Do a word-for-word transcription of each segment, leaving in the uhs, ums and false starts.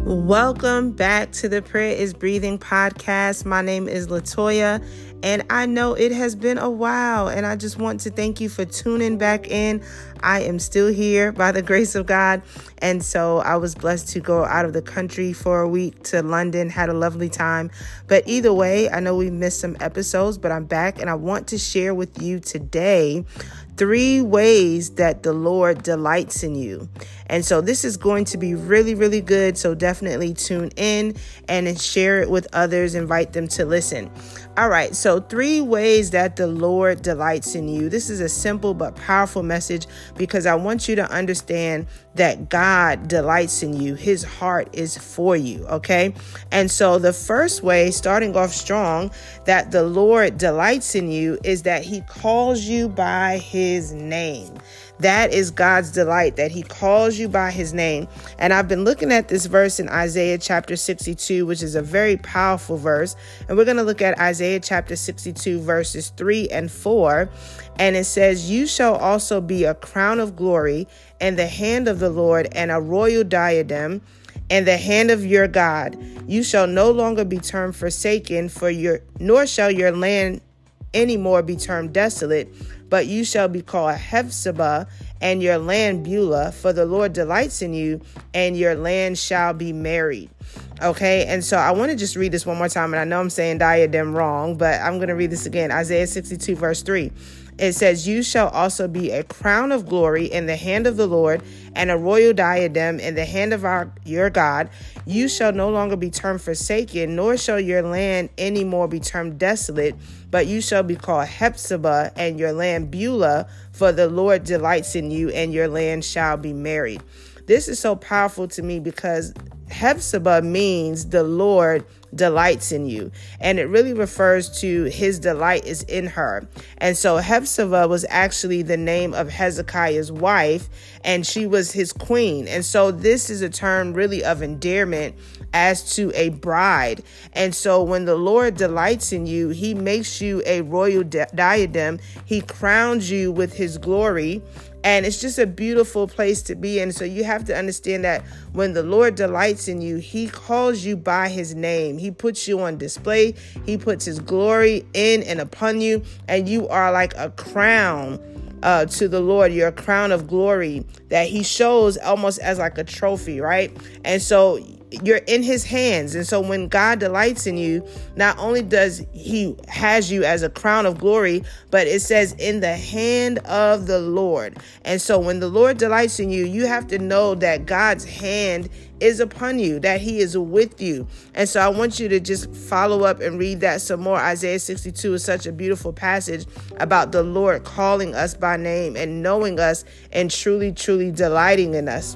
Welcome back to the Prayer is Breathing podcast. My name is Latoya, and I know it has been a while, and I just want to thank you for tuning back in. I am still here by the grace of God, and so I was blessed to go out of the country for a week to London, had a lovely time. But either way, I know we missed some episodes, but I'm back, and I want to share with you today three ways that the Lord delights in you. And so this is going to be really, really good. So definitely tune in and share it with others. Invite them to listen. All right. So three ways that the Lord delights in you. This is a simple but powerful message because I want you to understand that God delights in you. His heart is for you. Okay. And so the first way, starting off strong, that the Lord delights in you is that he calls you by his name. That is God's delight, that he calls you by his name. And I've been looking at this verse in Isaiah chapter sixty-two, which is a very powerful verse. And we're going to look at Isaiah chapter sixty-two, verses three and four. And it says, "You shall also be a crown of glory in the hand of the Lord, and a royal diadem in the hand of your God. You shall no longer be termed forsaken, for your nor shall your land anymore be termed desolate, but you shall be called Hephzibah, and your land Beulah, for the Lord delights in you, and your land shall be married." Okay, and so I want to just read this one more time, and I know I'm saying diadem wrong, but I'm going to read this again. Isaiah sixty-two, verse three. It says, "You shall also be a crown of glory in the hand of the Lord, and a royal diadem in the hand of our your God. You shall no longer be termed forsaken, nor shall your land any more be termed desolate, but you shall be called Hephzibah, and your land Beulah, for the Lord delights in you, and your land shall be married." This is so powerful to me because Hephzibah means the Lord delights in you. And it really refers to his delight is in her. And so Hephzibah was actually the name of Hezekiah's wife, and she was his queen. And so this is a term really of endearment as to a bride. And so when the Lord delights in you, he makes you a royal di- diadem. He crowns you with his glory. And it's just a beautiful place to be in. So you have to understand that when the Lord delights in you, he calls you by his name. He puts you on display. He puts his glory in and upon you. And you are like a crown uh, to the Lord. You're a crown of glory that he shows almost as like a trophy, right? And so you're in his hands. And so when God delights in you, not only does he has you as a crown of glory, but it says in the hand of the Lord. And so when the Lord delights in you, you have to know that God's hand is upon you, that he is with you. And so I want you to just follow up and read that some more. Isaiah sixty-two is such a beautiful passage about the Lord calling us by name and knowing us and truly, truly delighting in us.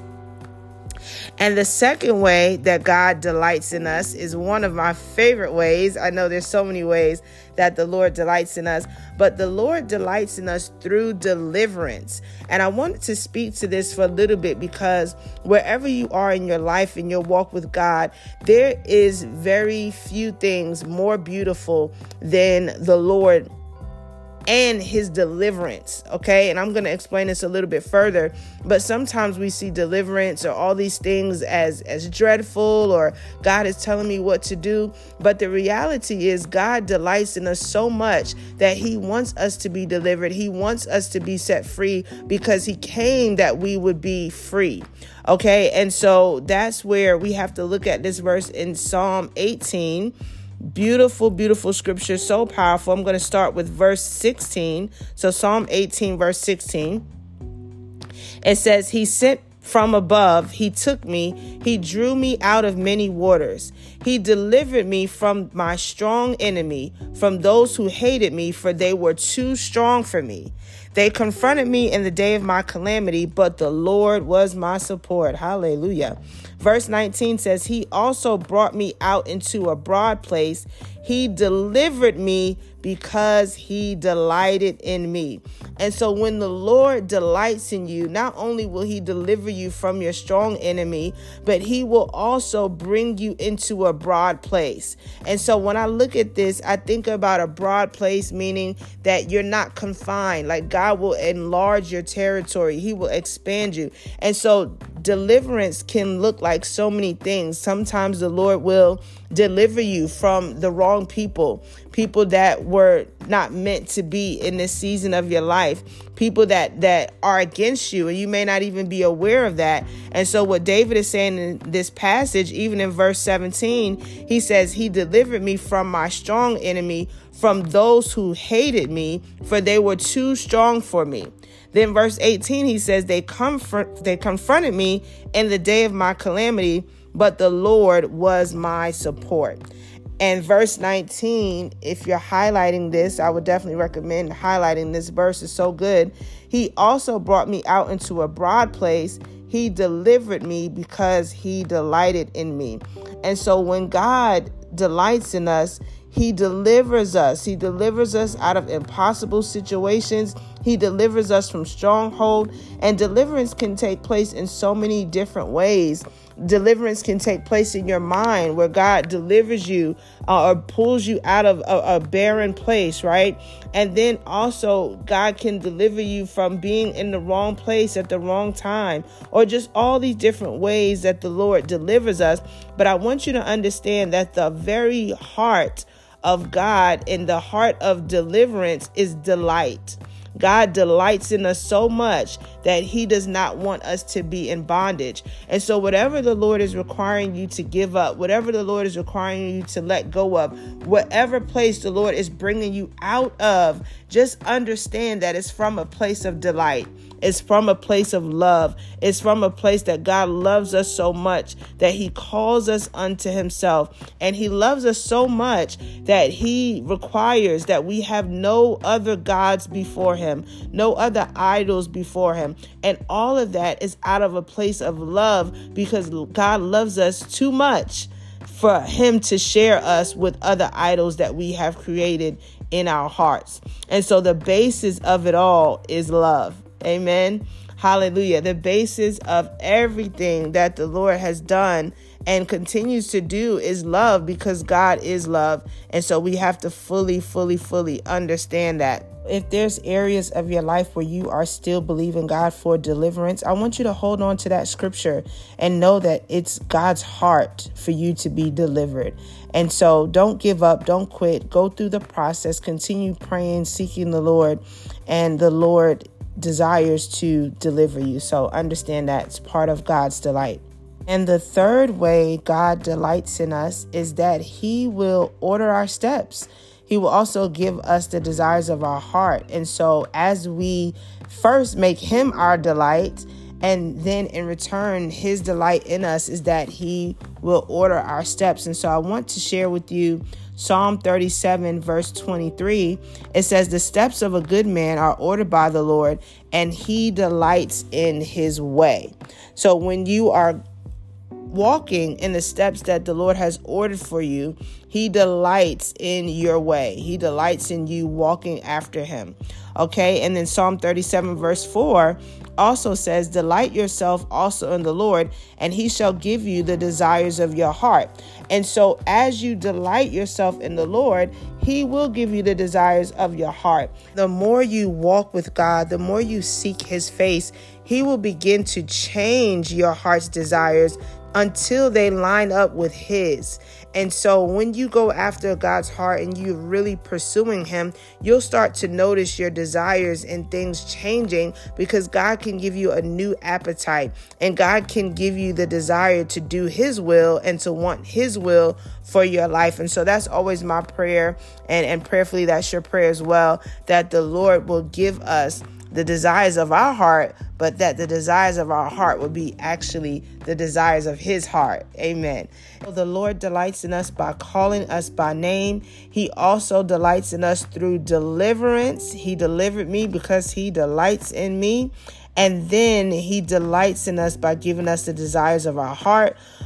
And the second way that God delights in us is one of my favorite ways. I know there's so many ways that the Lord delights in us, but the Lord delights in us through deliverance. And I wanted to speak to this for a little bit because wherever you are in your life, in your walk with God, there is very few things more beautiful than the Lord and his deliverance. Okay. And I'm going to explain this a little bit further, but sometimes we see deliverance or all these things as, as dreadful, or God is telling me what to do. But the reality is God delights in us so much that he wants us to be delivered. He wants us to be set free because he came that we would be free. Okay. And so that's where we have to look at this verse in Psalm eighteen. Beautiful, beautiful scripture. So powerful. I'm going to start with verse sixteen. So Psalm eighteen, verse sixteen. It says, "He sent from above. He took me. He drew me out of many waters. He delivered me from my strong enemy, from those who hated me, for they were too strong for me. They confronted me in the day of my calamity, but the Lord was my support." Hallelujah. Verse nineteen says, "He also brought me out into a broad place. He delivered me because he delighted in me." And so when the Lord delights in you, not only will he deliver you from your strong enemy, but he will also bring you into a broad place. And so when I look at this, I think about a broad place, meaning that you're not confined. Like God will enlarge your territory. He will expand you. And so deliverance can look like so many things. Sometimes the Lord will deliver you from the wrong people, people that were not meant to be in this season of your life, people that that are against you, and you may not even be aware of that. And so what David is saying in this passage, even in verse seventeen, he says, he delivered me from my strong enemy, from those who hated me, for they were too strong for me. Then verse eighteen, he says, they comfort, they confronted me in the day of my calamity, but the Lord was my support. And verse nineteen, if you're highlighting this, I would definitely recommend highlighting this verse. It's so good. He also brought me out into a broad place. He delivered me because he delighted in me. And so when God delights in us, he delivers us. He delivers us out of impossible situations. He delivers us from stronghold. And deliverance can take place in so many different ways. Deliverance can take place in your mind, where God delivers you uh, or pulls you out of a, a barren place, right? And then also God can deliver you from being in the wrong place at the wrong time, or just all these different ways that the Lord delivers us. But I want you to understand that the very heart of God and the heart of deliverance is delight. God delights in us so much that he does not want us to be in bondage. And so whatever the Lord is requiring you to give up, whatever the Lord is requiring you to let go of, whatever place the Lord is bringing you out of, just understand that it's from a place of delight. It's from a place of love. It's from a place that God loves us so much that he calls us unto himself. And he loves us so much that he requires that we have no other gods before him, no other idols before him. And all of that is out of a place of love, because God loves us too much for him to share us with other idols that we have created in our hearts. And so the basis of it all is love. Amen. Hallelujah. The basis of everything that the Lord has done and continues to do is love, because God is love. And so we have to fully, fully, fully understand that. If there's areas of your life where you are still believing God for deliverance, I want you to hold on to that scripture and know that it's God's heart for you to be delivered. And so don't give up. Don't quit. Go through the process. Continue praying, seeking the Lord, and the Lord desires to deliver you. So understand that it's part of God's delight. And the third way God delights in us is that he will order our steps. He will also give us the desires of our heart. And so as we first make him our delight, and then in return, his delight in us is that he will order our steps. And so I want to share with you Psalm thirty-seven, verse twenty-three. It says, the steps of a good man are ordered by the Lord, and he delights in his way. So when you are walking in the steps that the Lord has ordered for you, he delights in your way. He delights in you walking after him. Okay. And then Psalm thirty-seven, verse four also says, delight yourself also in the Lord, and he shall give you the desires of your heart. And so as you delight yourself in the Lord, he will give you the desires of your heart. The more you walk with God, the more you seek his face, he will begin to change your heart's desires until they line up with his. And so when you go after God's heart and you're really pursuing him, you'll start to notice your desires and things changing, because God can give you a new appetite, and God can give you the desire to do his will and to want his will for your life. And so that's always my prayer, and, and prayerfully that's your prayer as well, that the Lord will give us the desires of our heart, but that the desires of our heart will be actually the desires of his heart. Amen. The Lord delights in us by calling us by name. He also delights in us through deliverance. He delivered me because he delights in me. And then he delights in us by giving us the desires of our heart.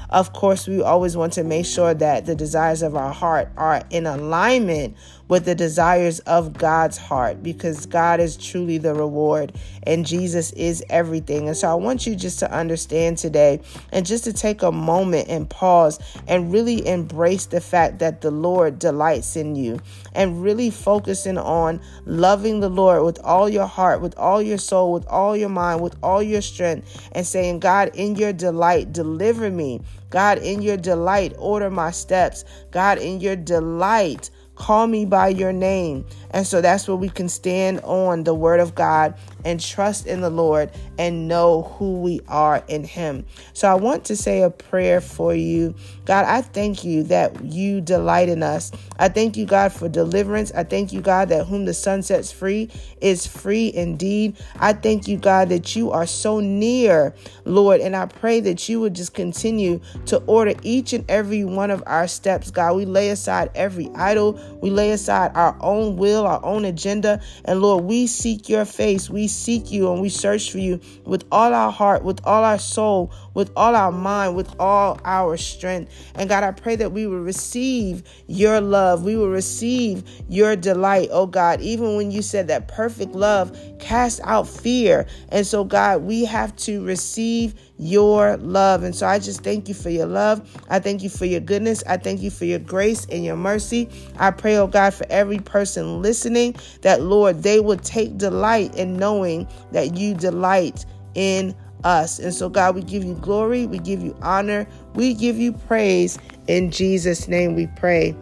Of course, we always want to make sure that the desires of our heart are in alignment with the desires of God's heart, because God is truly the reward and Jesus is everything. And so I want you just to understand today, and just to take a moment and pause and really embrace the fact that the Lord delights in you, and really focusing on loving the Lord with all your heart, with all your soul, with all your mind, with all your strength, and saying, God, in your delight, deliver me. God, in your delight, order my steps. God, in your delight, call me by your name. And so that's where we can stand on the word of God and trust in the Lord and know who we are in him. So I want to say a prayer for you. God, I thank you that you delight in us. I thank you, God, for deliverance. I thank you, God, that whom the Son sets free is free indeed. I thank you, God, that you are so near, Lord. And I pray that you would just continue to order each and every one of our steps, God. We lay aside every idol. We lay aside our own will, our own agenda. And Lord, we seek your face. We seek you and we search for you with all our heart, with all our soul, with all our mind, with all our strength. And God, I pray that we will receive your love. We will receive your delight, oh God, even when you said that perfect love casts out fear. And so, God, we have to receive your love. And so I just thank you for your love. I thank you for your goodness. I thank you for your grace and your mercy. I pray, oh God, for every person listening, that, Lord, they will take delight in knowing that you delight in us. And so, God, we give you glory. We give you honor. We give you praise. In Jesus' name we pray.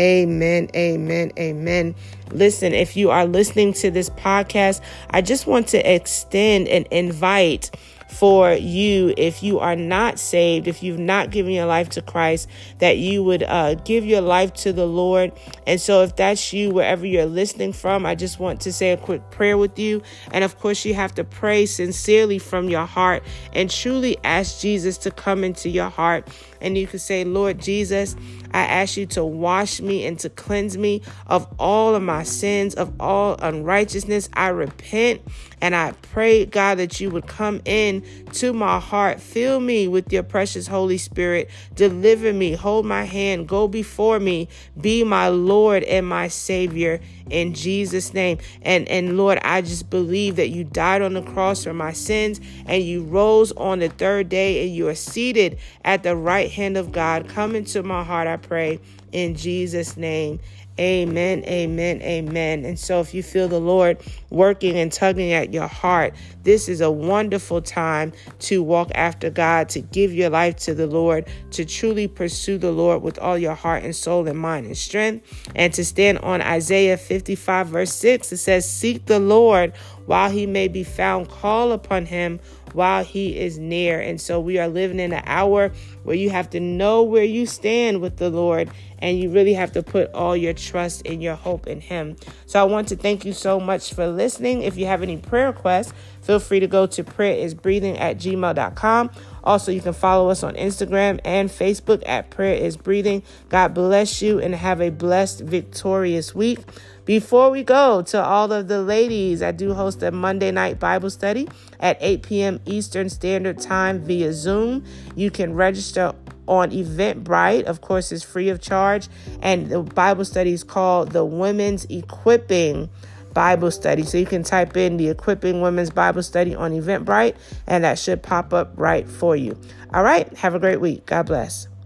Amen, amen, amen. Listen, if you are listening to this podcast, I just want to extend an invite for you, if you are not saved, if you've not given your life to Christ, that you would uh, give your life to the Lord. And so if that's you, wherever you're listening from, I just want to say a quick prayer with you. And of course, you have to pray sincerely from your heart and truly ask Jesus to come into your heart. And you can say, Lord Jesus, I ask you to wash me and to cleanse me of all of my sins, of all unrighteousness. I repent, and I pray, God, that you would come in to my heart. Fill me with your precious Holy Spirit. Deliver me. Hold my hand. Go before me. Be my Lord and my Savior, in Jesus' name. And, and Lord, I just believe that you died on the cross for my sins, and you rose on the third day, and you are seated at the right hand of God. Come into my heart, I pray, in Jesus' name. Amen, amen, amen. And so if you feel the Lord working and tugging at your heart, this is a wonderful time to walk after God, to give your life to the Lord, to truly pursue the Lord with all your heart and soul and mind and strength, and to stand on Isaiah fifty-five, verse six. It says, seek the Lord while he may be found, call upon him while he is near. And so we are living in an hour where you have to know where you stand with the Lord, and you really have to put all your trust and your hope in him. So I want to thank you so much for listening. If you have any prayer requests, feel free to go to prayer is breathing at gmail dot com. Also, you can follow us on Instagram and Facebook at Prayer is Breathing. God bless you and have a blessed, victorious week. Before we go, to all of the ladies, I do host a Monday night Bible study at eight p.m. Eastern Standard Time via Zoom. You can register on Eventbrite. Of course, it's free of charge. And the Bible study is called the Women's Equipping Bible Study. So you can type in the Equipping Women's Bible Study on Eventbrite, and that should pop up right for you. All right. Have a great week. God bless.